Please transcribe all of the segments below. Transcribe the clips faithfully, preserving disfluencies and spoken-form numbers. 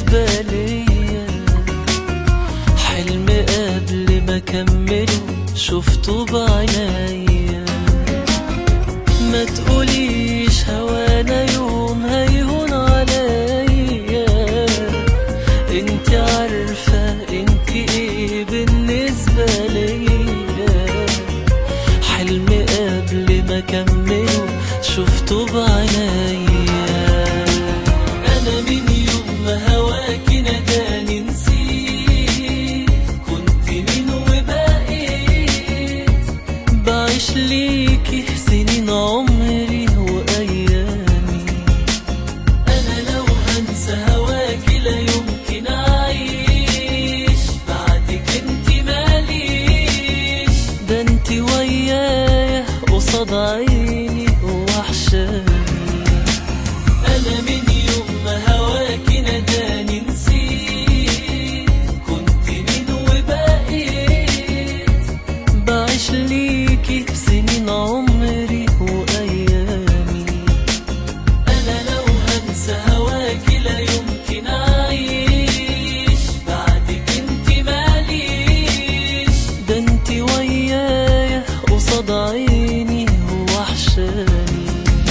بالنسبة ليا حلم قبل ما كمله شفته بعينيا. ما تقوليش هوانا يوم هيهون عليا، انت عارفة انت ايه بالنسبة ليا. حلم قبل ما كمله شفته بعينيا. انا من يوم ما هواكي ناداني نسيت كنت مين وبقيت بعيش ليكي سنين عمري وايامي. انا لو هنسى هواكي لا يمكن اعيش بعدك، انت ماليش ده انت ويايا قصاد عيني وحشاني. انا من يوم ما هواكي ناداني نسيت كنت مين وبقيت بعيش ليكي سنين عمري وايامي. انا لو هنسى هواكي لا يمكن اعيش بعدك، انت ماليش ده انت ويايا قصاد عيني وحشاني.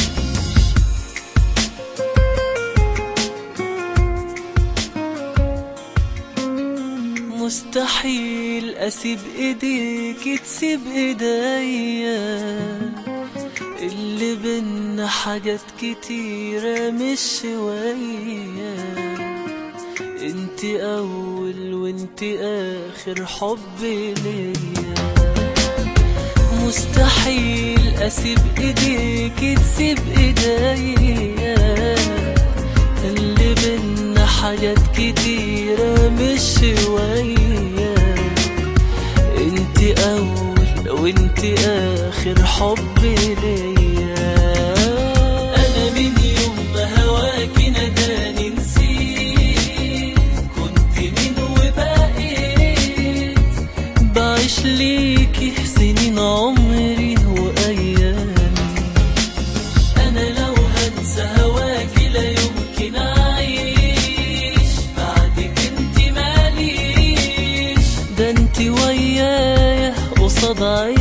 مستحيل اسيب ايديك تسيب ايديا، اللي بينا حاجات كتيرة مش شوية. انت اول وانت اخر حب ليا. مستحيل اسيب ايديك تسيب ايديا، اللي بينا حاجات كتيرة مش شوية. انت اول وانت اخر حب ليا. انا من يوم ما هواكي ناداني نسيت كنت مين وبقيت بعيش ليكي سنين عمري وايامي. انا لو هنسى هواكي لا يمكن اعيش بعدك، انت ماليش ده انت ويايا قصاد عيني